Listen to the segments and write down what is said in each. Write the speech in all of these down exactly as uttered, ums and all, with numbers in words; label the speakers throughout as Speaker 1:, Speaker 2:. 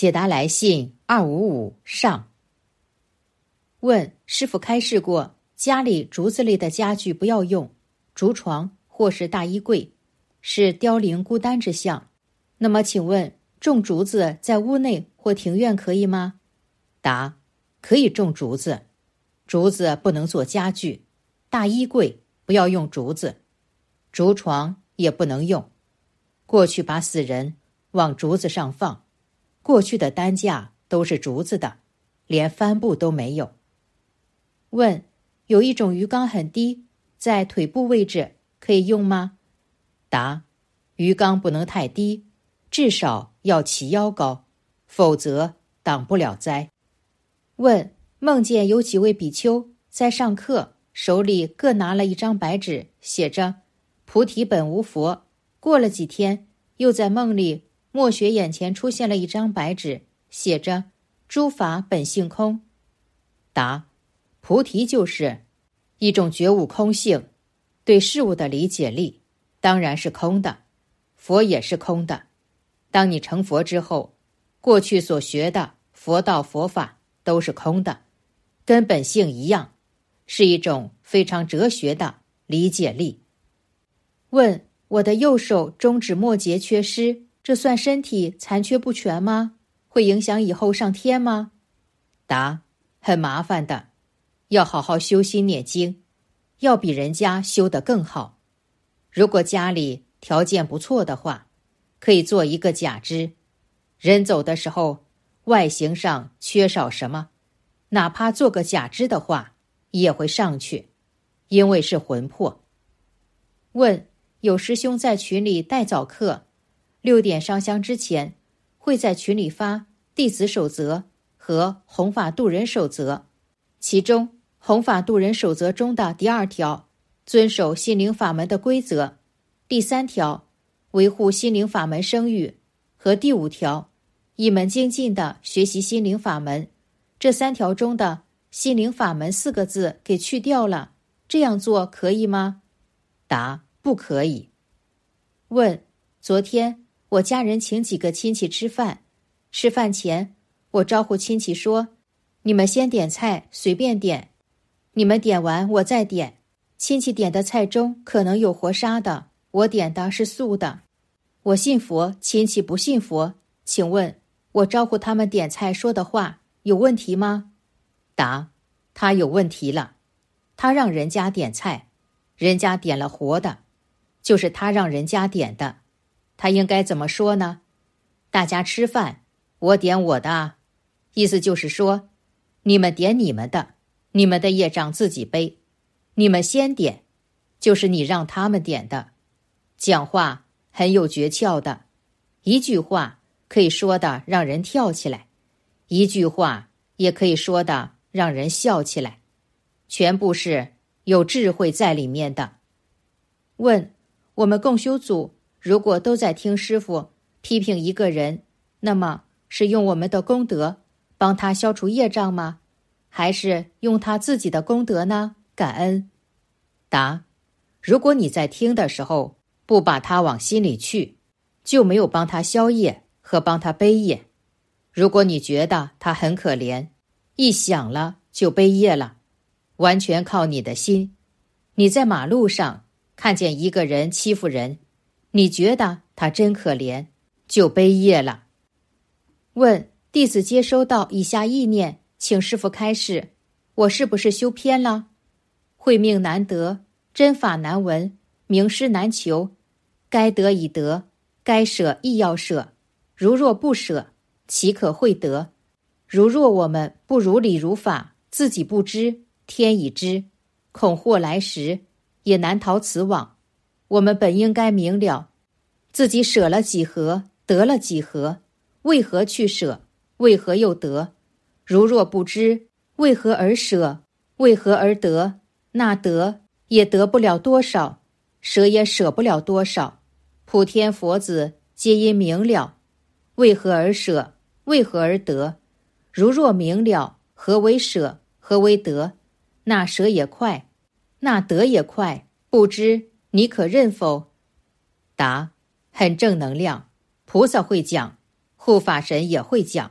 Speaker 1: 解答来信二五五上。问：师父开示过，家里竹子类的家具不要用，竹床或是大衣柜，是凋零孤单之象。那么请问，种竹子在屋内或庭院可以吗？答：可以种竹子，竹子不能做家具，大衣柜不要用竹子，竹床也不能用。过去把死人往竹子上放，过去的担架都是竹子的，连帆布都没有。问：有一种鱼缸很低，在腿部位置可以用吗？答：鱼缸不能太低，至少要齐腰高，否则挡不了灾。问：梦见有几位比丘在上课，手里各拿了一张白纸，写着菩提本无佛。过了几天，又在梦里默学眼前出现了一张白纸，写着诸法本性空。答：菩提就是一种觉悟空性，对事物的理解力当然是空的，佛也是空的。当你成佛之后，过去所学的佛道佛法都是空的，跟本性一样，是一种非常哲学的理解力。问：我的右手中指末节缺失，这算身体残缺不全吗？会影响以后上天吗？答：很麻烦的，要好好修心念经，要比人家修得更好。如果家里条件不错的话，可以做一个假肢，人走的时候外形上缺少什么，哪怕做个假肢的话也会上去，因为是魂魄。问：有师兄在群里带早课，六点上香之前会在群里发弟子守则和弘法度人守则，其中弘法度人守则中的第二条，遵守心灵法门的规则；第三条，维护心灵法门声誉；和第五条，一门精进的学习心灵法门。这三条中的心灵法门四个字给去掉了，这样做可以吗？答：不可以。问：昨天我家人请几个亲戚吃饭，吃饭前我招呼亲戚说，你们先点菜，随便点，你们点完我再点。亲戚点的菜中可能有活杀的，我点的是素的。我信佛，亲戚不信佛，请问我招呼他们点菜说的话有问题吗？答：他有问题了，他让人家点菜，人家点了活的，就是他让人家点的，他应该怎么说呢？大家吃饭，我点我的啊，意思就是说，你们点你们的，你们的业障自己背，你们先点，就是你让他们点的。讲话很有诀窍的，一句话可以说的让人跳起来，一句话也可以说的让人笑起来，全部是有智慧在里面的。问：我们共修组如果都在听师父批评一个人，那么是用我们的功德帮他消除业障吗？还是用他自己的功德呢？感恩。答：如果你在听的时候不把他往心里去，就没有帮他消业和帮他背业。如果你觉得他很可怜，一想了就背业了，完全靠你的心。你在马路上看见一个人欺负人，你觉得他真可怜，就背业了。问：弟子接收到以下意念，请师父开示，我是不是修偏了？慧命难得，真法难闻，名师难求，该得已得，该舍亦要舍，如若不舍，岂可会得？如若我们不如理如法，自己不知，天已知，恐祸来时，也难逃此网。我们本应该明了，自己舍了几何，得了几何，为何去舍，为何又得？如若不知为何而舍，为何而得，那得也得不了多少，舍也舍不了多少。普天佛子皆因明了，为何而舍，为何而得？如若明了何为舍，何为得，那舍也快，那得也快，不知你可认否？答：很正能量，菩萨会讲，护法神也会讲，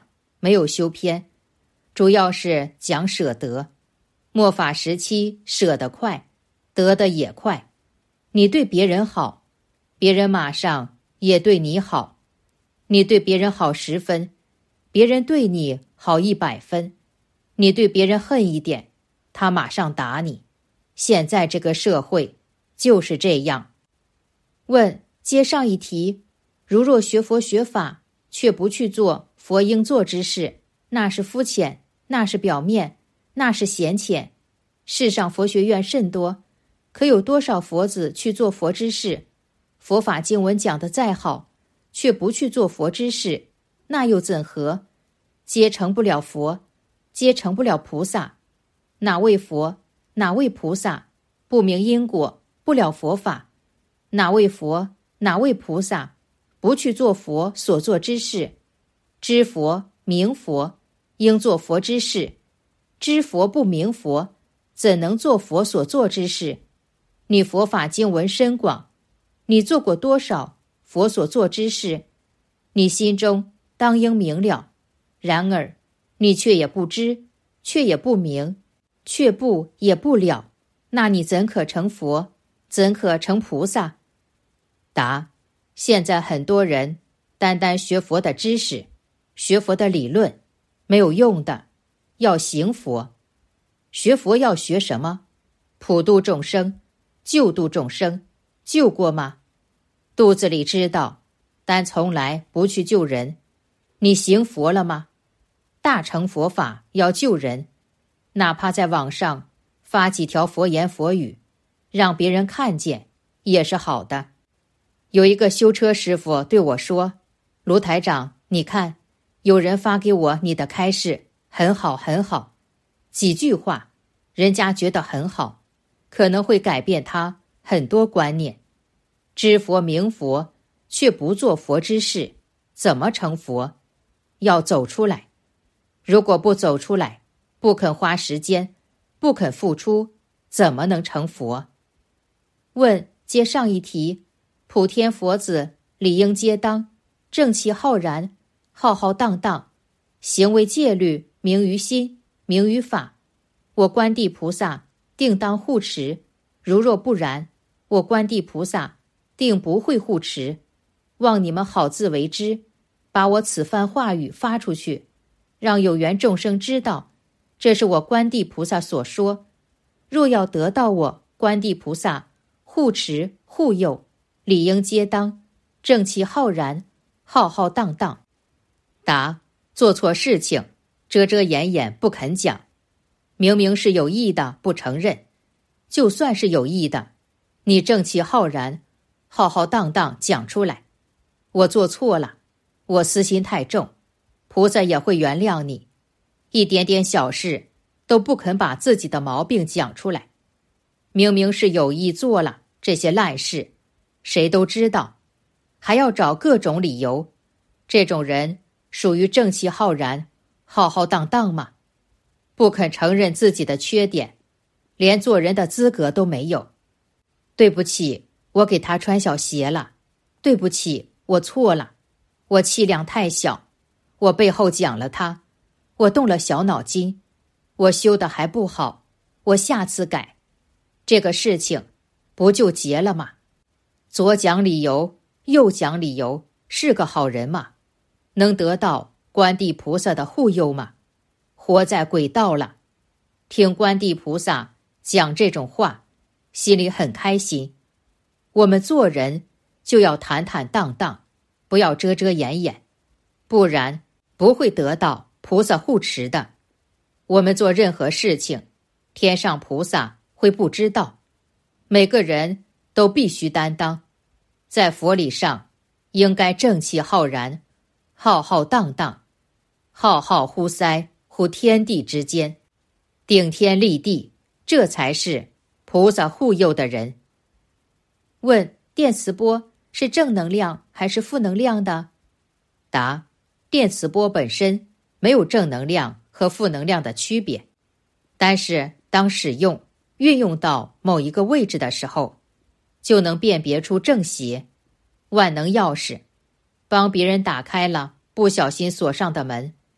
Speaker 1: 没有修篇，主要是讲舍得。末法时期舍得快，得的也快。你对别人好，别人马上也对你好。你对别人好十分，别人对你好一百分。你对别人恨一点，他马上打你。现在这个社会就是这样。问，接上一题，如若学佛学法，却不去做佛应做之事，那是肤浅，那是表面，那是显浅。世上佛学院甚多，可有多少佛子去做佛之事？佛法经文讲得再好，却不去做佛之事，那又怎合？皆成不了佛，皆成不了菩萨。哪位佛，哪位菩萨，不明因果，不了佛法？哪位佛，哪位菩萨，不去做佛所做之事？知佛明佛，应做佛之事；知佛不明佛，怎能做佛所做之事？你佛法经文深广，你做过多少佛所做之事？你心中当应明了。然而你却也不知，却也不明，却不也不了，那你怎可成佛？怎可成菩萨？答：现在很多人单单学佛的知识，学佛的理论，没有用的，要行佛。学佛要学什么？普度众生，救度众生，救过吗？肚子里知道，但从来不去救人。你行佛了吗？大乘佛法要救人，哪怕在网上发几条佛言佛语，让别人看见，也是好的。有一个修车师傅对我说，卢台长，你看，有人发给我你的开示，很好很好。几句话，人家觉得很好，可能会改变他很多观念。知佛明佛，却不做佛之事，怎么成佛？要走出来。如果不走出来，不肯花时间，不肯付出，怎么能成佛？问，接上一题，普天佛子理应皆当，正气浩然，浩浩荡荡，行为戒律明于心，明于法。我观地菩萨定当护持，如若不然，我观地菩萨定不会护持。望你们好自为之，把我此番话语发出去，让有缘众生知道，这是我观地菩萨所说。若要得到我观地菩萨护持护佑，理应皆当，正气浩然，浩浩荡荡。答：做错事情，遮遮掩掩不肯讲，明明是有意的不承认，就算是有意的，你正气浩然，浩浩荡荡讲出来。我做错了，我私心太重，菩萨也会原谅你。一点点小事都不肯把自己的毛病讲出来，明明是有意做了这些烂事，谁都知道，还要找各种理由。这种人属于正气浩然，浩浩荡荡吗？不肯承认自己的缺点，连做人的资格都没有。对不起，我给他穿小鞋了。对不起，我错了，我气量太小，我背后讲了他，我动了小脑筋，我修的还不好，我下次改。这个事情不就结了吗？左讲理由，右讲理由，是个好人吗？能得到观地菩萨的护佑吗？活在鬼道了。听观地菩萨讲这种话，心里很开心。我们做人就要坦坦荡荡，不要遮遮掩掩，不然不会得到菩萨护持的。我们做任何事情，天上菩萨会不知道。每个人都必须担当，在佛理上应该正气浩然，浩浩荡荡，浩浩乎哉乎天地之间，顶天立地，这才是菩萨护佑的人。问，电磁波是正能量还是负能量的？答：电磁波本身没有正能量和负能量的区别，但是当使用运用到某一个位置的时候，就能辨别出正邪。万能钥匙，帮别人打开了不小心锁上的门，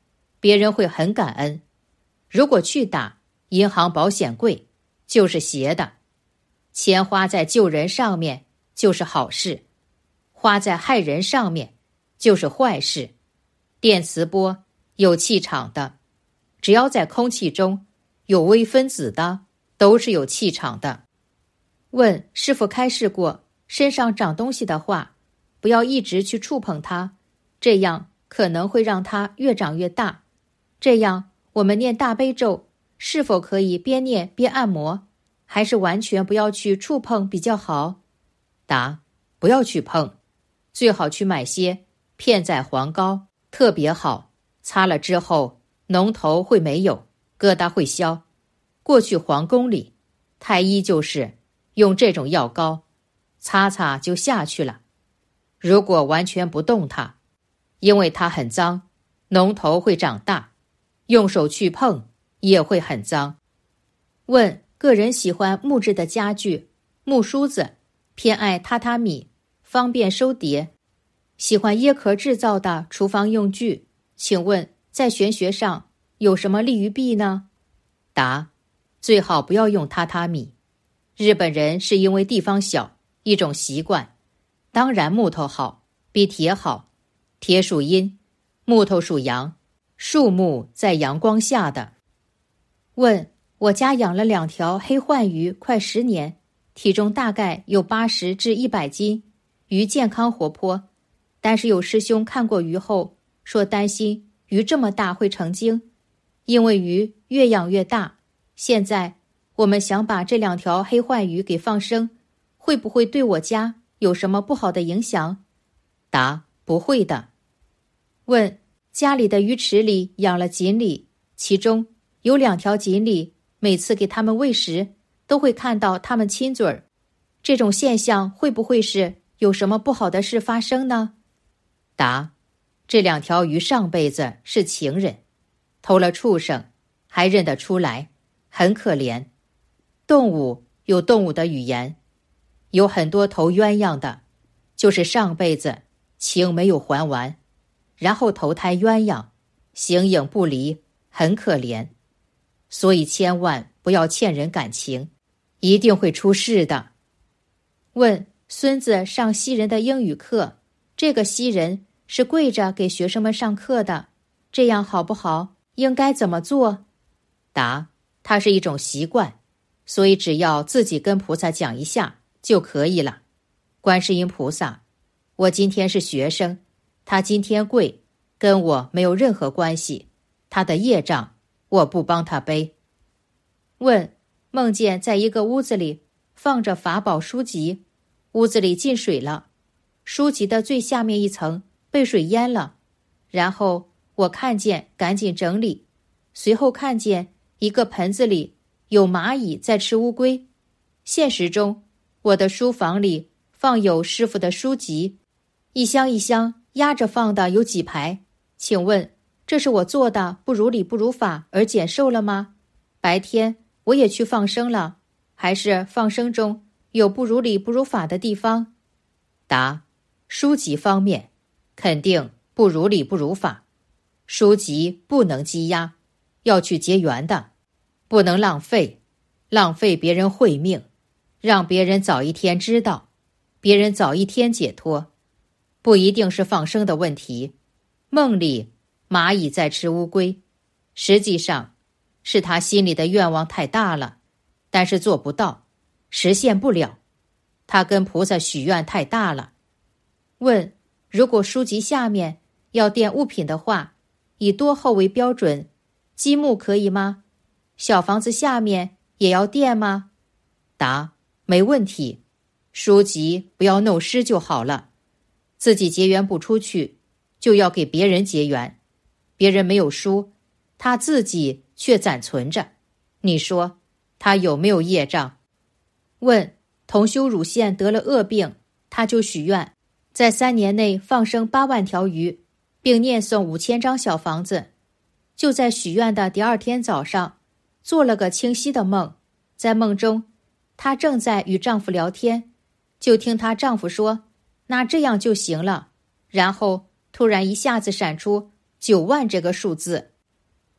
Speaker 1: 别人会很感恩。如果去打银行保险柜，就是邪的。钱花在救人上面就是好事，花在害人上面就是坏事。电磁波有气场的，只要在空气中有微分子的，都是有气场的。问师父开示过，身上长东西的话，不要一直去触碰它，这样可能会让它越长越大。这样我们念大悲咒是否可以边念边按摩，还是完全不要去触碰比较好？答：不要去碰，最好去买些片仔黄膏，特别好，擦了之后脓头会没有，疙瘩会消。过去皇宫里太医就是用这种药膏，擦擦就下去了。如果完全不动它，因为它很脏，脓头会长大，用手去碰也会很脏。问个人喜欢木质的家具，木梳子，偏爱榻榻米，方便收叠，喜欢椰壳制造的厨房用具，请问在玄学上有什么利于弊呢？答：最好不要用榻榻米。日本人是因为地方小，一种习惯。当然木头好，比铁好。铁属阴，木头属阳，树木在阳光下的。问我家养了两条黑鹳鱼快十年，体重大概有八十至一百斤，鱼健康活泼，但是有师兄看过鱼后说担心鱼这么大会成精，因为鱼越养越大。现在我们想把这两条黑鹳鱼给放生，会不会对我家有什么不好的影响？答：不会的。问家里的鱼池里养了锦鲤，其中有两条锦鲤，每次给它们喂食都会看到它们亲嘴儿，这种现象会不会是有什么不好的事发生呢？答：这两条鱼上辈子是情人，偷了畜生还认得出来，很可怜。动物有动物的语言，有很多投鸳鸯的，就是上辈子情没有还完，然后投胎鸳鸯，形影不离，很可怜。所以千万不要欠人感情，一定会出事的。问孙子上西人的英语课，这个西人是跪着给学生们上课的，这样好不好？应该怎么做？答：它是一种习惯，所以只要自己跟菩萨讲一下就可以了。观世音菩萨，我今天是学生，他今天跪，跟我没有任何关系，他的业障我不帮他背。问梦见在一个屋子里放着法宝书籍，屋子里进水了，书籍的最下面一层被水淹了，然后我看见赶紧整理，随后看见一个盆子里有蚂蚁在吃乌龟。现实中我的书房里放有师父的书籍，一箱一箱压着放的有几排，请问这是我做的不如理不如法而减寿了吗？白天我也去放生了，还是放生中有不如理不如法的地方？答：书籍方面肯定不如理不如法，书籍不能积压，要去结缘的，不能浪费，浪费别人慧命，让别人早一天知道，别人早一天解脱。不一定是放生的问题，梦里蚂蚁在吃乌龟，实际上是他心里的愿望太大了，但是做不到，实现不了，他跟菩萨许愿太大了。问如果书籍下面要垫物品的话，以多厚为标准？积木可以吗？小房子下面也要垫吗？答：没问题，书籍不要弄湿就好了。自己结缘不出去，就要给别人结缘，别人没有书，他自己却暂存着，你说他有没有业障？问同修乳腺得了恶病，他就许愿在三年内放生八万条鱼，并念诵五千张小房子。就在许愿的第二天早上，做了个清晰的梦，在梦中她正在与丈夫聊天，就听她丈夫说那这样就行了，然后突然一下子闪出九万这个数字，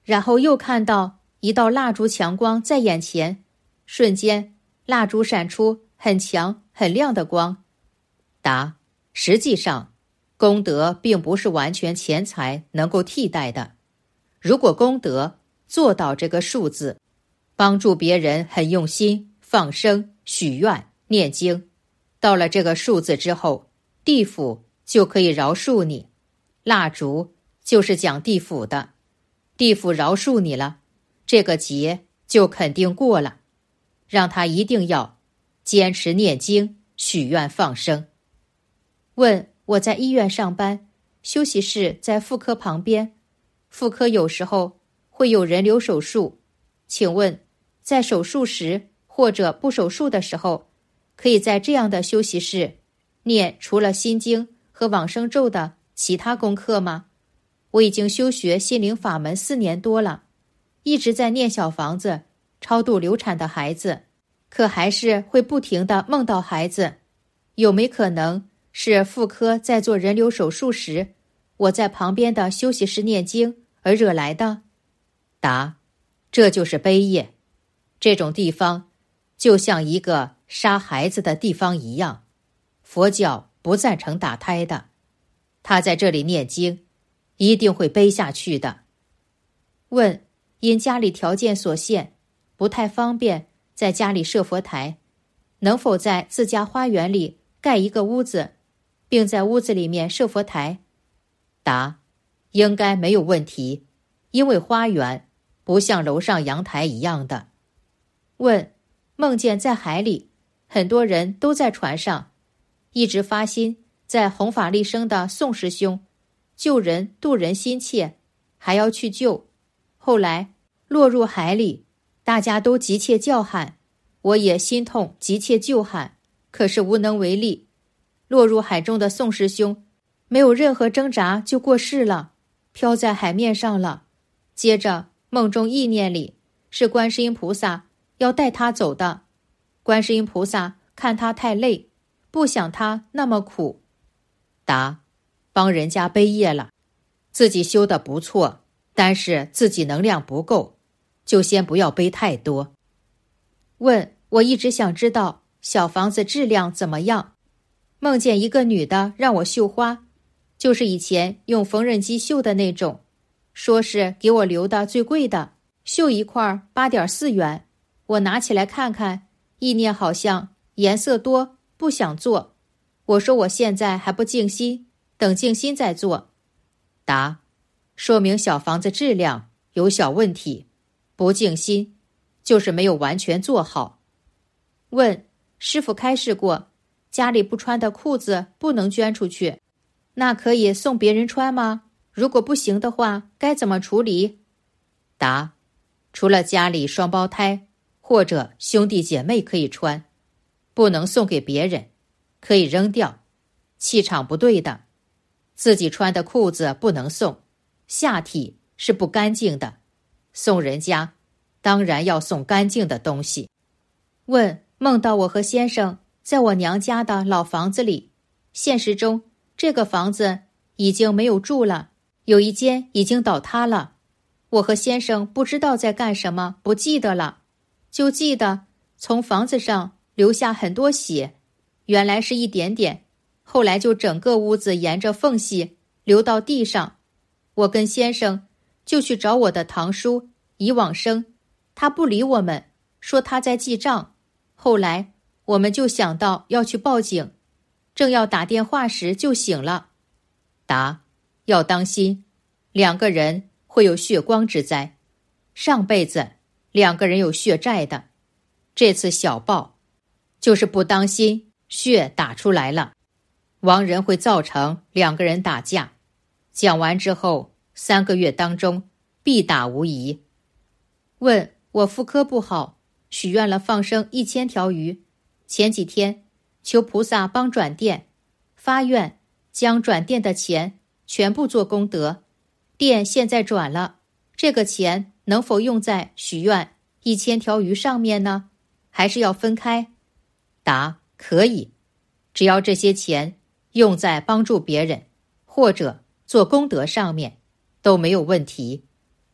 Speaker 1: 然后又看到一道蜡烛强光在眼前，瞬间蜡烛闪出很强很亮的光。答：实际上，功德并不是完全钱财能够替代的。如果功德做到这个数字，帮助别人很用心，放生、许愿、念经，到了这个数字之后，地府就可以饶恕你。蜡烛就是讲地府的，地府饶恕你了，这个劫就肯定过了。让他一定要坚持念经、许愿、放生。问：我在医院上班，休息室在妇科旁边，妇科有时候会有人流手术，请问在手术时或者不手术的时候，可以在这样的休息室念除了心经和往生咒的其他功课吗？我已经修学心灵法门四年多了，一直在念小房子超度流产的孩子，可还是会不停地梦到孩子。有没可能是妇科在做人流手术时，我在旁边的休息室念经而惹来的？答：这就是悲业。这种地方就像一个杀孩子的地方一样，佛教不赞成打胎的。他在这里念经，一定会背下去的。问：因家里条件所限，不太方便在家里设佛台，能否在自家花园里盖一个屋子，并在屋子里面设佛台？答：应该没有问题，因为花园不像楼上阳台一样的。问：梦见在海里，很多人都在船上，一直发心在弘法利生的宋师兄，救人渡人心切，还要去救，后来落入海里，大家都急切叫喊，我也心痛急切救喊，可是无能为力。落入海中的宋师兄没有任何挣扎就过世了，飘在海面上了。接着梦中意念里是观世音菩萨要带他走的，观世音菩萨看他太累，不想他那么苦。答：帮人家背业了，自己修得不错，但是自己能量不够，就先不要背太多。问：我一直想知道小房子质量怎么样？梦见一个女的让我绣花，就是以前用缝纫机绣的那种，说是给我留的最贵的，绣一块八点四元。我拿起来看看，意念好像颜色多，不想做。我说我现在还不静心，等静心再做。答：说明小房子质量有小问题，不静心就是没有完全做好。问：师父开示过，家里不穿的裤子不能捐出去，那可以送别人穿吗？如果不行的话，该怎么处理？答：除了家里双胞胎或者兄弟姐妹可以穿，不能送给别人，可以扔掉，气场不对的。自己穿的裤子不能送，下体是不干净的，送人家当然要送干净的东西。问：梦到我和先生在我娘家的老房子里，现实中这个房子已经没有住了，有一间已经倒塌了。我和先生不知道在干什么，不记得了，就记得从房子上流下很多血，原来是一点点，后来就整个屋子沿着缝隙流到地上。我跟先生就去找我的堂叔以往生，他不理我们，说他在记账。后来我们就想到要去报警，正要打电话时就醒了。答：要当心，两个人会有血光之灾，上辈子两个人有血债的，这次小报就是不当心血打出来了，亡人会造成两个人打架，讲完之后三个月当中必打无疑。问：我妇科不好，许愿了放生一千条鱼，前几天求菩萨帮转店，发愿将转店的钱全部做功德，店现在转了，这个钱能否用在许愿一千条鱼上面呢？还是要分开？答：可以，只要这些钱用在帮助别人或者做功德上面都没有问题。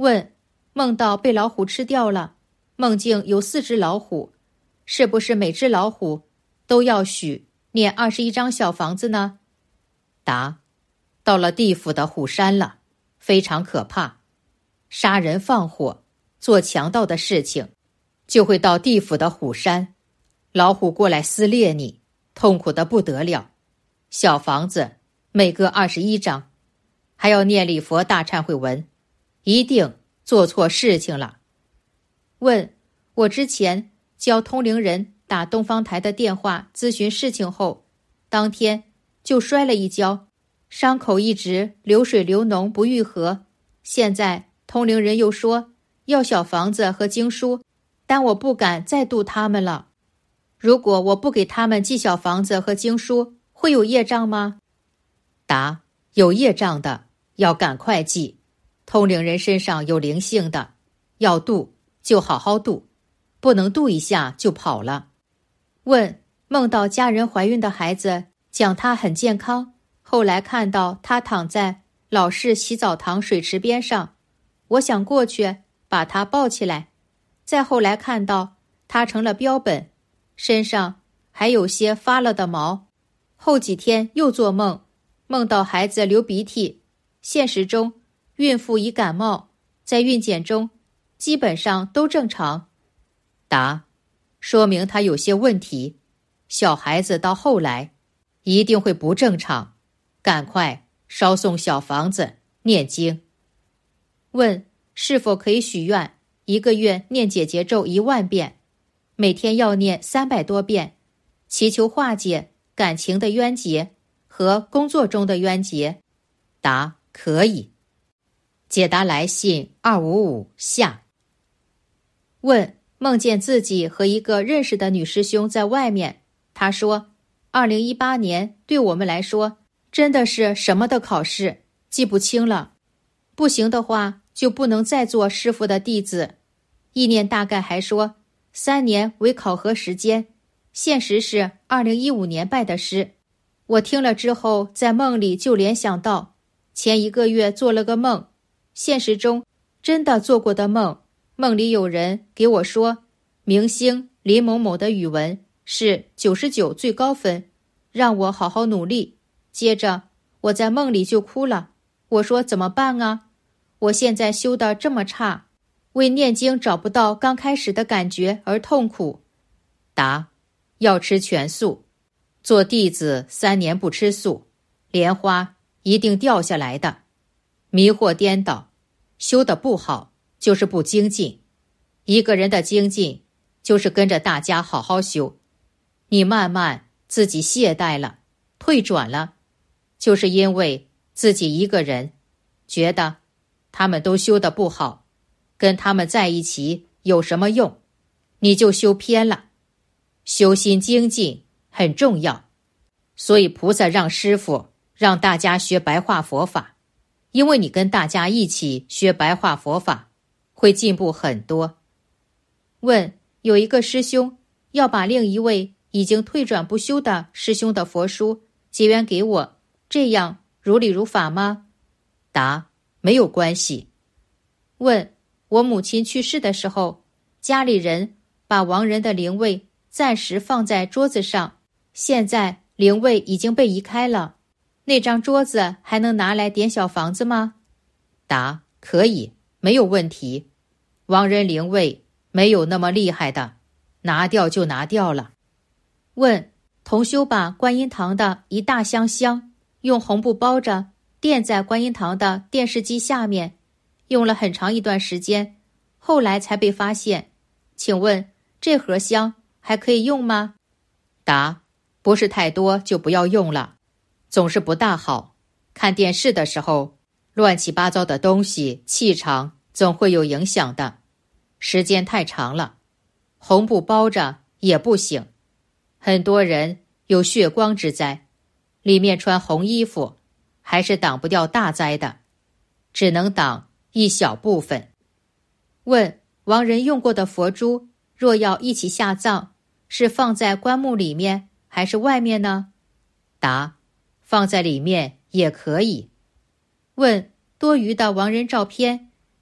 Speaker 1: 问：梦到被老虎吃掉了，梦境有四只老虎，是不是每只老虎都要许念二十一张小房子呢？答：到了地府的虎山了，非常可怕，杀人放火做强盗的事情，就会到地府的虎山，老虎过来撕裂你，痛苦得不得了。小房子每个二十一张，还要念礼佛大忏悔文，一定做错事情了。问：我之前教通灵人打东方台的电话咨询事情后，当天就摔了一跤，伤口一直流水流脓不愈合，现在通灵人又说要小房子和经书，但我不敢再度他们了。如果我不给他们寄小房子和经书，会有业障吗？答：有业障的要赶快寄，通灵人身上有灵性的，要度就好好度，不能度一下就跑了。问：梦到家人怀孕的孩子，讲她很健康，后来看到她躺在老式洗澡堂水池边上，我想过去把她抱起来，再后来看到她成了标本，身上还有些发了的毛，后几天又做梦，梦到孩子流鼻涕，现实中孕妇已感冒，在孕检中基本上都正常。答：说明他有些问题，小孩子到后来一定会不正常，赶快烧送小房子念经。问：是否可以许愿一个月念解结咒一万遍，每天要念三百多遍，祈求化解感情的冤结和工作中的冤结？答：可以。解答来信二五五下。问：梦见自己和一个认识的女师兄在外面，他说二零一八年对我们来说真的是什么的考试，记不清了，不行的话就不能再做师父的弟子。意念大概还说三年为考核时间，现实是二零一五年拜的师。我听了之后，在梦里就联想到前一个月做了个梦，现实中真的做过的梦，梦里有人给我说明星林某某的语文是九十九最高分，让我好好努力。接着我在梦里就哭了，我说怎么办啊？我现在修得这么差，为念经找不到刚开始的感觉而痛苦。答：要吃全素，做弟子三年不吃素，莲花一定掉下来的。迷惑颠倒，修得不好就是不精进。一个人的精进就是跟着大家好好修，你慢慢自己懈怠了，退转了，就是因为自己一个人觉得他们都修得不好，跟他们在一起有什么用，你就修偏了。修心精进很重要，所以菩萨让师父让大家学白话佛法，因为你跟大家一起学白话佛法会进步很多。问：有一个师兄要把另一位已经退转不修的师兄的佛书结缘给我，这样如理如法吗？答：没有关系。问：我母亲去世的时候，家里人把亡人的灵位暂时放在桌子上，现在灵位已经被移开了，那张桌子还能拿来点小房子吗？答：可以，没有问题。亡人灵位没有那么厉害的，拿掉就拿掉了。问：同修把观音堂的一大箱香用红布包着垫在观音堂的电视机下面，用了很长一段时间，后来才被发现，请问这盒香还可以用吗？答：不是太多就不要用了，总是不大好。看电视的时候，乱七八糟的东西气场总会有影响的，时间太长了，红布包着也不行。很多人有血光之灾，里面穿红衣服还是挡不掉大灾的，只能挡一小部分。问：亡人用过的佛珠若要一起下葬，是放在棺木里面还是外面呢？答：放在里面也可以。问：多余的亡人照片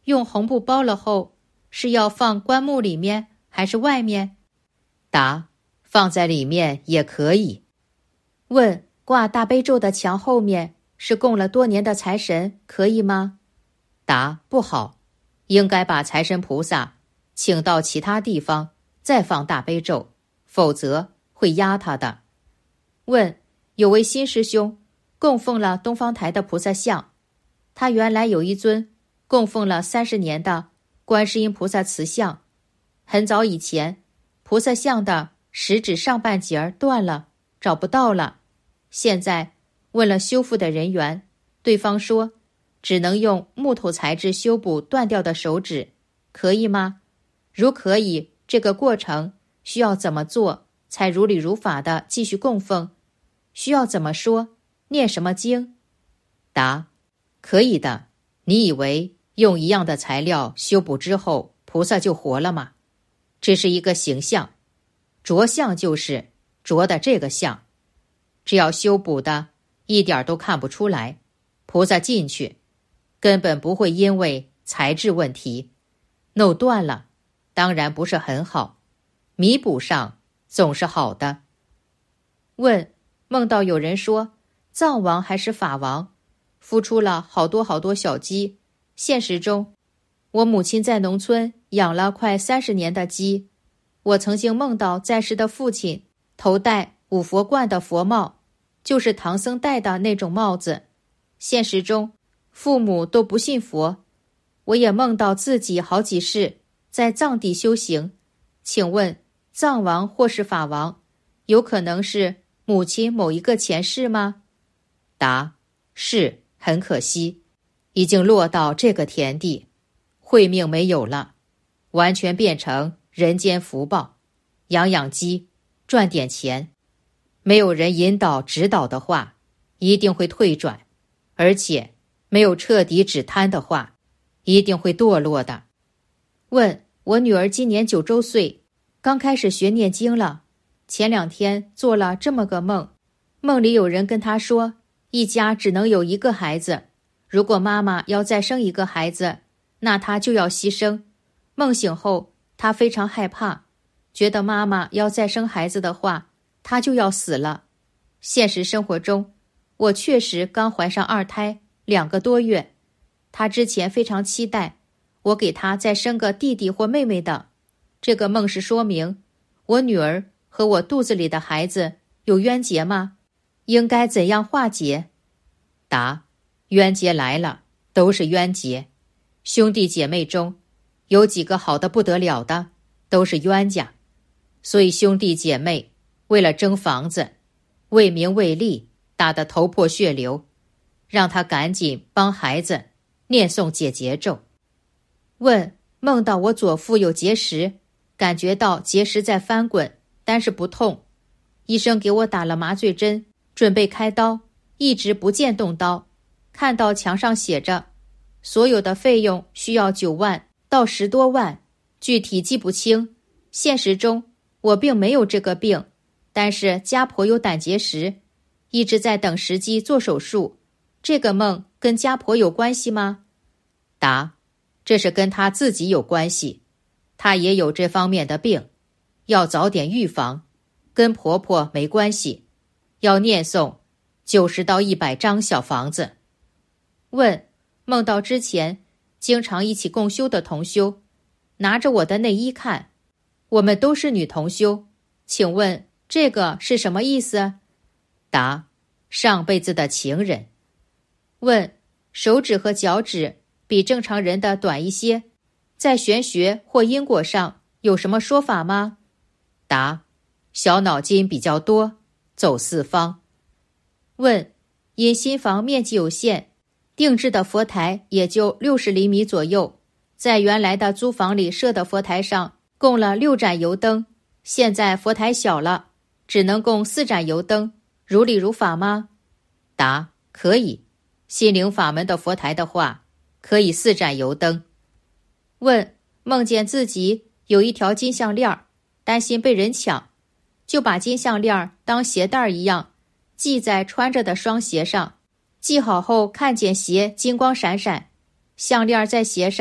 Speaker 1: 用红布包了后，是要放棺木里面还是外面？
Speaker 2: 答：放在里面也可以。
Speaker 1: 问：挂大悲咒的墙后面是供了多年的财神，可以吗？
Speaker 2: 答：不好，应该把财神菩萨请到其他地方再放大悲咒，否则会压他的。
Speaker 1: 问：有位新师兄供奉了东方台的菩萨像，他原来有一尊供奉了三十年的观世音菩萨瓷像，很早以前菩萨像的食指上半截儿断了，找不到了。现在问了修复的人员，对方说只能用木头材质修补断掉的手指，可以吗？如可以，这个过程需要怎么做才如理如法的继续供奉？需要怎么说？念什么经？
Speaker 2: 答：可以的。你以为用一样的材料修补之后菩萨就活了吗？这是一个形象，着相就是着的这个相，只要修补的一点都看不出来，菩萨进去根本不会因为材质问题弄断了，当然不是很好，弥补上总是好的。
Speaker 1: 问：梦到有人说藏王还是法王孵出了好多好多小鸡，现实中我母亲在农村养了快三十年的鸡，我曾经梦到在世的父亲头戴五佛冠的佛帽，就是唐僧戴的那种帽子。现实中父母都不信佛，我也梦到自己好几世在藏地修行，请问藏王或是法王有可能是母亲某一个前世吗？
Speaker 2: 答：是，很可惜，已经落到这个田地，慧命没有了，完全变成人间福报，养养鸡，赚点钱。没有人引导指导的话，一定会退转，而且没有彻底止贪的话，一定会堕落的。
Speaker 1: 问：我女儿今年九周岁，刚开始学念经了，前两天做了这么个梦，梦里有人跟她说，一家只能有一个孩子，如果妈妈要再生一个孩子，那她就要牺牲。梦醒后，她非常害怕，觉得妈妈要再生孩子的话，她就要死了。现实生活中，我确实刚怀上二胎两个多月，她之前非常期待我给她再生个弟弟或妹妹的。这个梦是说明我女儿和我肚子里的孩子有冤结吗？应该怎样化解？
Speaker 2: 答：冤结来了，都是冤结。兄弟姐妹中有几个好的不得了的，都是冤家。所以兄弟姐妹为了争房子，为名为利，打得头破血流，让他赶紧帮孩子念诵解结咒。
Speaker 1: 问：梦到我左腹有结石，感觉到结石在翻滚，但是不痛。医生给我打了麻醉针，准备开刀，一直不见动刀。看到墙上写着所有的费用需要九万到十多万，具体记不清。现实中我并没有这个病，但是家婆有胆结石，一直在等时机做手术。这个梦跟家婆有关系吗？
Speaker 2: 答：这是跟她自己有关系，她也有这方面的病，要早点预防，跟婆婆没关系，要念诵九十到一百张小房子。
Speaker 1: 问：梦到之前经常一起共修的同修，拿着我的内衣看，我们都是女同修，请问这个是什么意思？
Speaker 2: 答：上辈子的情人。
Speaker 1: 问：手指和脚趾比正常人的短一些，在玄学或因果上有什么说法吗？
Speaker 2: 答：小脑筋比较多，走四方。
Speaker 1: 问：因新房面积有限，定制的佛台也就六十厘米左右，在原来的租房里设的佛台上供了六盏油灯，现在佛台小了，只能供四盏油灯，如理如法吗？
Speaker 2: 答：可以。心灵法门的佛台的话，可以四盏油灯。
Speaker 1: 问：梦见自己有一条金项链，担心被人抢，就把金项链当鞋带一样系在穿着的双鞋上，系好后看见鞋金光闪闪，项链在鞋上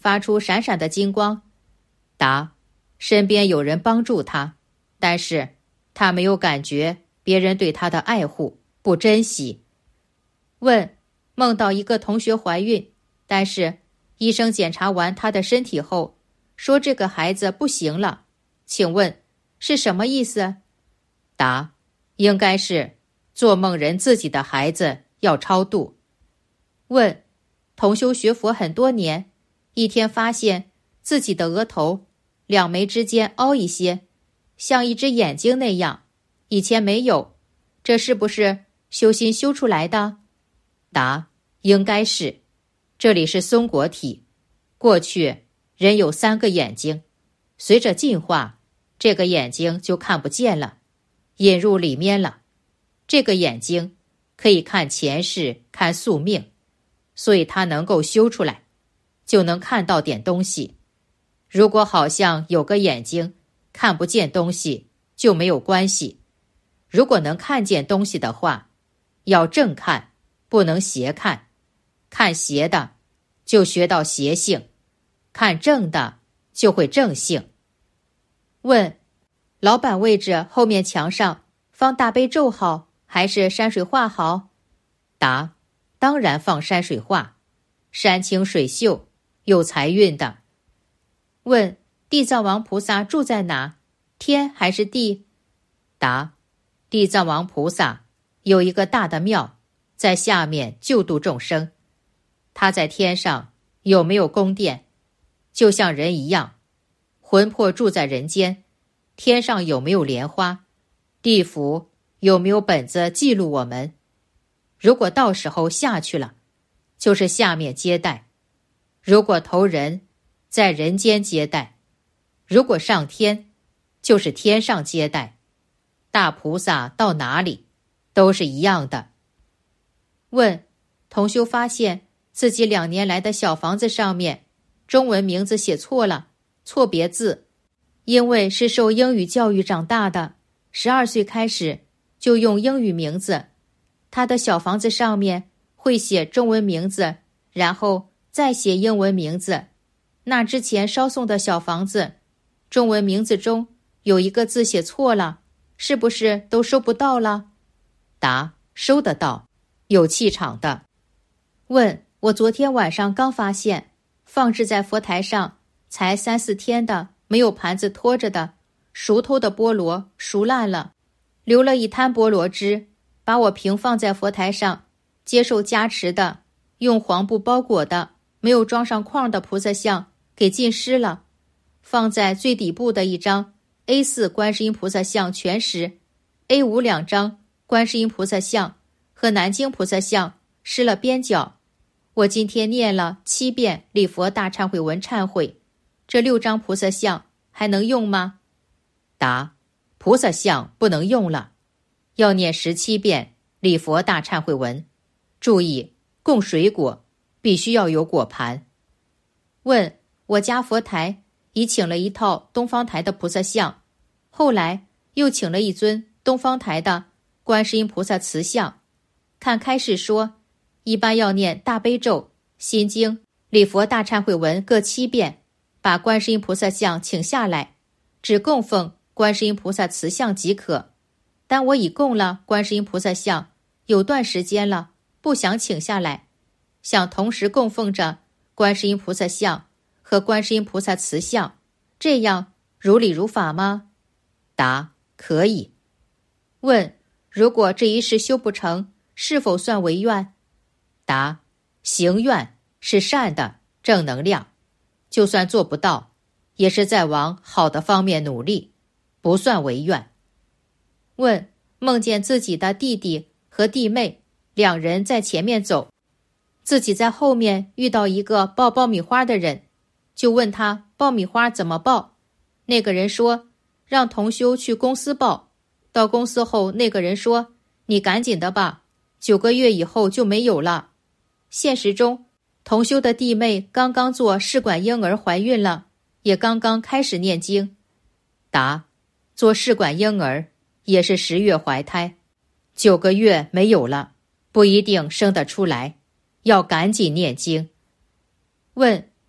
Speaker 2: 发出闪闪的金光。答：身边有人帮助他，但是他没有感觉别人对他的爱护，不珍惜。问：梦到一个同学怀孕，但是医生检查完她的身体后，说这个孩子不行了，请问是什么意思？答：应该是做梦人自己的孩子要超度。问：同修学佛很多年，一天发现自己的额头两眉之间凹一些，像一只眼睛那样，以前没有，这是不是修心修出来的？答：应该是。这里是松果体，过去人有三个眼睛，随着进化，这个眼睛就看不见了，引入里面了。这个眼睛可以看前世，看宿命，所以它能够修出来，就能看到点东西。如果好像有个眼睛看不见东西，就没有关系。如果能看见东西的话，要正看，不能斜看。看斜的就学到邪性，看正的就会正性。问：老板位置后面墙上放大悲咒好，还是山水画好？答：当然放山水画，山清水秀，有财运的。问：地藏王菩萨住在哪？天还是地？答：地藏王菩萨有一个大的庙，在下面救度众生。他在天上有没有宫殿？就像人一样，魂魄住在人间，天上有没有莲花？地府有没有本子记录我们？如果到时候下去了，就是下面接待；如果投人，在人间接待；如果上天，就是天上接待。大菩萨到哪里，都是一样的。问：同修发现自己两年来的小房子上面中文名字写错了，错别字。因为是受英语教育长大的，十二岁开始就用英语名字，他的小房子上面会写中文名字，然后再写英文名字。那之前烧送的小房子，中文名字中有一个字写错了，是不是都收不到了？答：收得到，有气场的。问：我昨天晚上刚发现，放置在佛台上才三四天的没有盘子托着的熟透的菠萝熟烂了，留了一滩菠萝汁，把我平放在佛台上接受加持的用黄布包裹的没有装上框的菩萨像给浸湿了，放在最底部的一张 A 四 观世音菩萨像全湿， A 五 两张观世音菩萨像和南京菩萨像湿了边角。我今天念了七遍礼佛大忏悔文忏悔，这六张菩萨像还能用吗？答：菩萨像不能用了，要念十七遍礼佛大忏悔文。注意，供水果必须要有果盘。问：我家佛台已请了一套东方台的菩萨像，后来又请了一尊东方台的观世音菩萨瓷像，看开示说一般要念大悲咒、心经、礼佛大忏悔文各七遍，把观世音菩萨像请下来，只供奉观世音菩萨瓷像即可。但我已供了观世音菩萨像有段时间了，不想请下来，想同时供奉着观世音菩萨像和观世音菩萨瓷像，这样如理如法吗？答：可以。问：如果这一世修不成，是否算违愿？答：行愿是善的正能量，就算做不到，也是在往好的方面努力，不算违愿。问：梦见自己的弟弟和弟妹两人在前面走，自己在后面遇到一个抱爆米花的人，就问他爆米花怎么爆，那个人说让同修去公司报，到公司后那个人说你赶紧的吧，九个月以后就没有了。现实中，同修的弟妹刚刚做试管婴儿怀孕了，也刚刚开始念经。答：做试管婴儿也是十月怀胎，九个月没有了，不一定生得出来，要赶紧念经。问：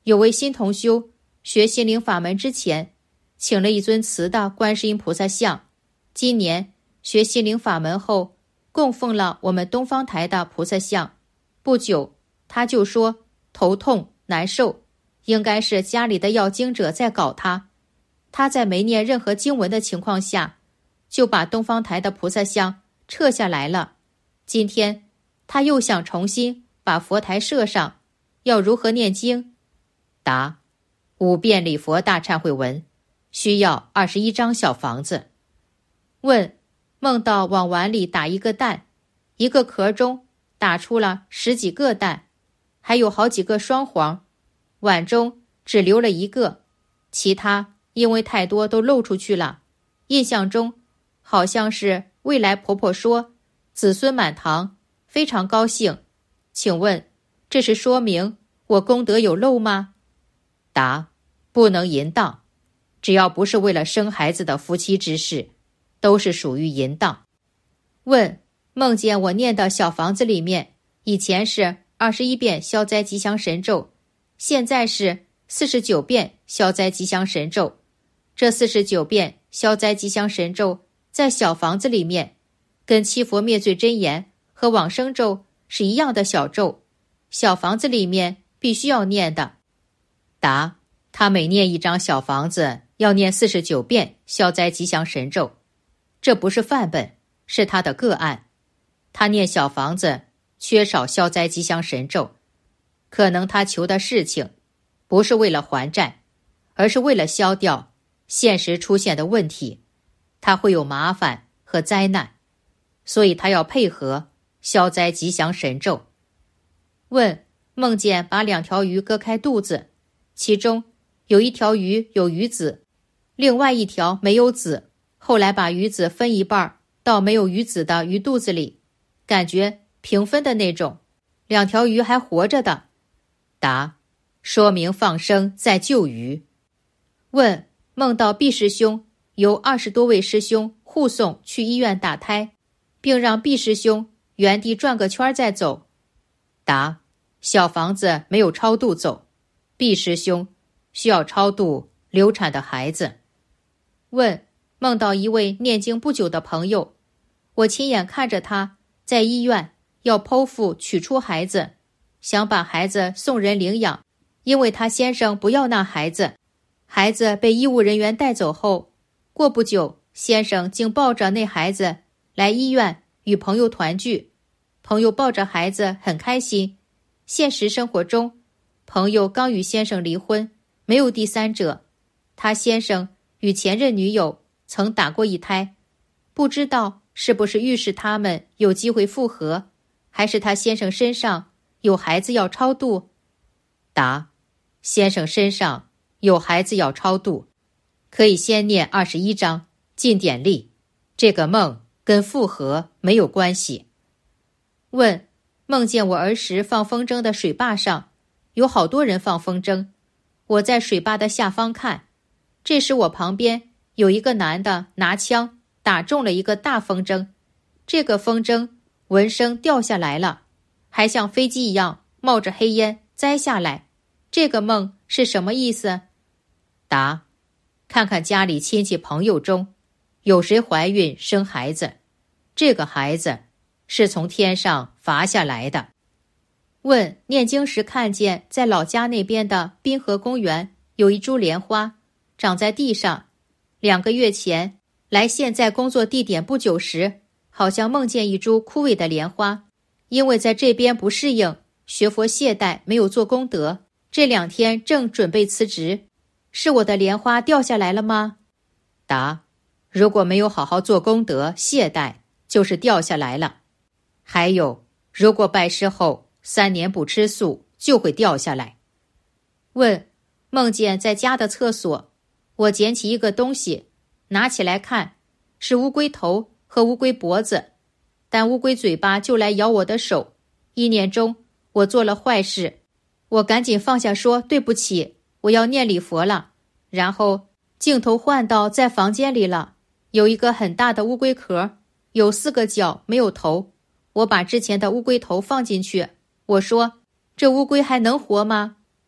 Speaker 1: 有位新同修学心灵法门之前，请了一尊瓷的观世音菩萨像，今年学心灵法门后，供奉了我们东方台的菩萨像。不久，他就说头痛难受，应该是家里的要经者在搞他。他在没念任何经文的情况下，就把东方台的菩萨像撤下来了。今天他又想重新把佛台设上，要如何念经？答：五遍礼佛大忏悔文，需要二十一张小房子。问：梦到往碗里打一个蛋，一个壳中打出了十几个蛋，还有好几个双黄，碗中只留了一个，其他因为太多都漏出去了。印象中好像是未来婆婆说子孙满堂，非常高兴。请问这是说明我功德有漏吗？答：不能淫荡，只要不是为了生孩子的夫妻之事，都是属于淫荡。问：梦见我念的小房子里面，以前是二十一遍消灾吉祥神咒，现在是四十九遍消灾吉祥神咒。这四十九遍消灾吉祥神咒在小房子里面，跟七佛灭罪真言和往生咒是一样的小咒，小房子里面必须要念的。答：他每念一张小房子要念四十九遍消灾吉祥神咒，这不是范本，是他的个案。他念小房子缺少消灾吉祥神咒，可能他求的事情不是为了还债，而是为了消掉现实出现的问题，他会有麻烦和灾难，所以他要配合消灾吉祥神咒。问：梦见把两条鱼割开肚子，其中有一条鱼有鱼籽，另外一条没有籽，后来把鱼籽分一半到没有鱼籽的鱼肚子里，感觉平分的那种，两条鱼还活着的。答：说明放生在救鱼。问：梦到毕师兄由二十多位师兄护送去医院打胎，并让毕师兄原地转个圈再走。答：小房子没有超度走，毕师兄需要超度流产的孩子。问：梦到一位念经不久的朋友，我亲眼看着他在医院要剖腹取出孩子，想把孩子送人领养，因为他先生不要那孩子。孩子被医务人员带走后，过不久，先生竟抱着那孩子来医院与朋友团聚，朋友抱着孩子很开心。现实生活中，朋友刚与先生离婚，没有第三者，他先生与前任女友曾打过一胎，不知道是不是预示他们有机会复合，还是他先生身上有孩子要超度？答：先生身上有孩子要超度，可以先念二十一章尽点力，这个梦跟复合没有关系。问：梦见我儿时放风筝的水坝上有好多人放风筝，我在水坝的下方看，这时我旁边有一个男的拿枪打中了一个大风筝，这个风筝闻声掉下来了，还像飞机一样冒着黑烟栽下来，这个梦是什么意思？答：看看家里亲戚朋友中有谁怀孕生孩子，这个孩子是从天上罚下来的。问：念经时看见在老家那边的滨河公园有一株莲花长在地上，两个月前来现在工作地点不久时，好像梦见一株枯萎的莲花，因为在这边不适应，学佛懈怠，没有做功德，这两天正准备辞职，是我的莲花掉下来了吗？答：如果没有好好做功德，懈怠就是掉下来了。还有，如果拜师后三年不吃素，就会掉下来。问：梦见在家的厕所，我捡起一个东西，拿起来看，是乌龟头和乌龟脖子，但乌龟嘴巴就来咬我的手，意念中我做了坏事，我赶紧放下说对不起，我要念礼佛了。然后镜头换到在房间里了，有一个很大的乌龟壳，有四个角没有头，我把之前的乌龟头放进去，我说这乌龟还能活吗？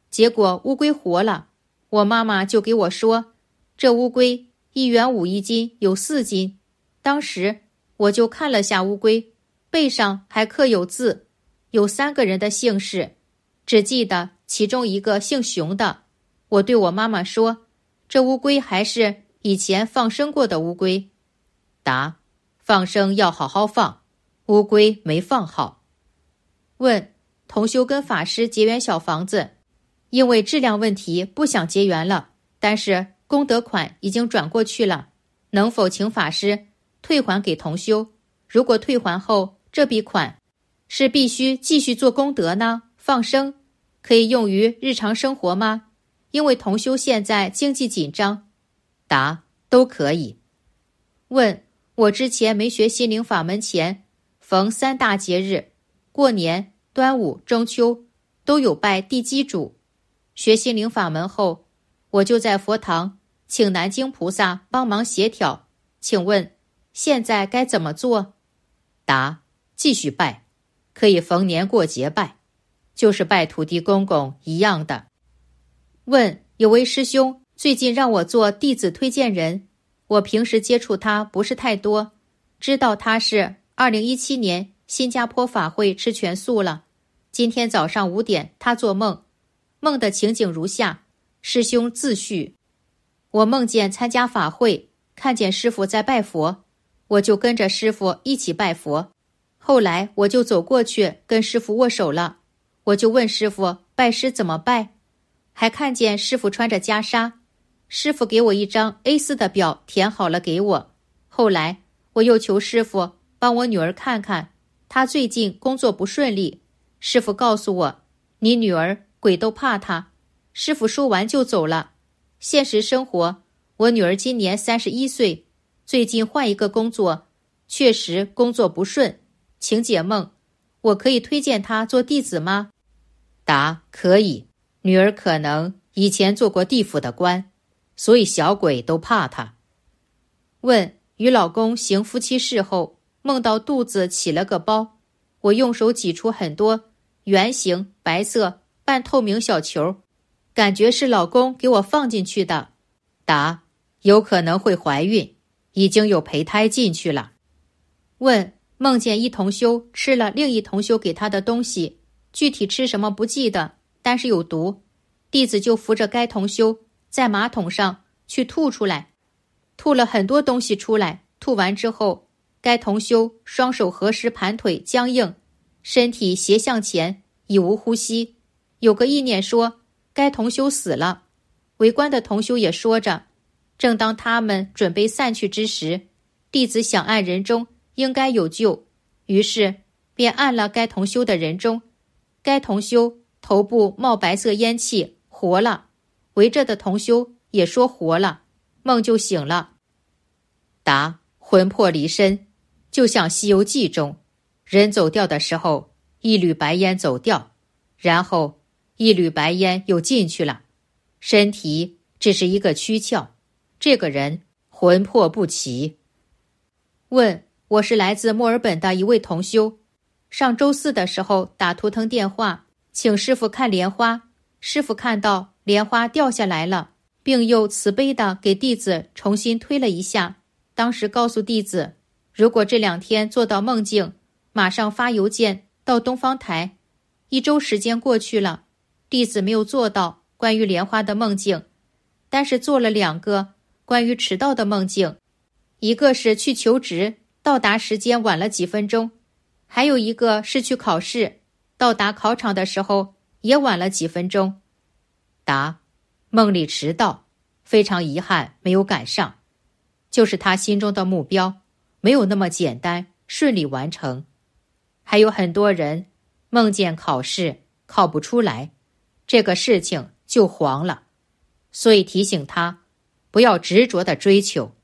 Speaker 1: 结果乌龟活了，我妈妈就给我说，这乌龟一元五一斤，有四斤。当时我就看了下乌龟，背上还刻有字，有三个人的姓氏，只记得其中一个姓熊的。我对我妈妈说，这乌龟还是以前放生过的乌龟。
Speaker 2: 答：放生要好好放，乌龟没放好。
Speaker 1: 问：同修跟法师结缘小房子，因为质量问题不想结缘了，但是功德款已经转过去了，能否请法师退还给同修？如果退还后，这笔款是必须继续做功德呢？放生可以用于日常生活吗？因为同修现在经济紧张。
Speaker 2: 答：都可以。
Speaker 1: 问：我之前没学心灵法门前，逢三大节日，过年、端午、中秋，都有拜地基主。学心灵法门后，我就在佛堂请南京菩萨帮忙协调，请问现在该怎么做？
Speaker 2: 答：继续拜，可以逢年过节拜，就是拜土地公公一样的。
Speaker 1: 问：有位师兄最近让我做弟子推荐人，我平时接触他不是太多，知道他是二零一七年新加坡法会吃全素了。今天早上五点，他做梦，梦的情景如下：师兄自叙，我梦见参加法会，看见师父在拜佛，我就跟着师父一起拜佛。后来我就走过去跟师父握手了，我就问师父拜师怎么拜，还看见师父穿着袈裟，师父给我一张 A 四 的表填好了给我。后来我又求师父帮我女儿看看，她最近工作不顺利，师父告诉我，你女儿鬼都怕她。师父说完就走了。现实生活，我女儿今年三十一岁，最近换一个工作，确实工作不顺，请解梦，我可以推荐她做弟子吗？
Speaker 2: 答：可以。女儿可能以前做过地府的官，所以小鬼都怕她。
Speaker 1: 问：与老公行夫妻事后，梦到肚子起了个包，我用手挤出很多圆形白色半透明小球，感觉是老公给我放进去的。
Speaker 2: 答：有可能会怀孕，已经有胚胎进去了。
Speaker 1: 问：梦见一同修吃了另一同修给他的东西，具体吃什么不记得，但是有毒，弟子就扶着该同修在马桶上去吐出来，吐了很多东西出来，吐完之后，该同修双手合十盘腿僵硬，身体斜向前，已无呼吸。有个意念说该同修死了，围观的同修也说着。正当他们准备散去之时，弟子想按人中应该有救，于是便按了该同修的人中。该同修头部冒白色烟气，活了，围着的同修也说活了，梦就醒了。
Speaker 2: 答：魂魄离身，就像《西游记》中人走掉的时候，一缕白烟走掉，然后一缕白烟又进去了，身体只是一个躯壳，这个人魂魄不齐。
Speaker 1: 问：我是来自墨尔本的一位同修，上周四的时候打图腾电话，请师父看莲花，师父看到莲花掉下来了，并又慈悲地给弟子重新推了一下。当时告诉弟子，如果这两天做到梦境，马上发邮件到东方台。一周时间过去了，弟子没有做到关于莲花的梦境，但是做了两个关于迟到的梦境，一个是去求职，到达时间晚了几分钟，还有一个是去考试，到达考场的时候也晚了几分钟。
Speaker 2: 答：梦里迟到，非常遗憾没有赶上，就是他心中的目标没有那么简单顺利完成。还有很多人梦见考试考不出来，这个事情就黄了，所以提醒他不要执着的追求，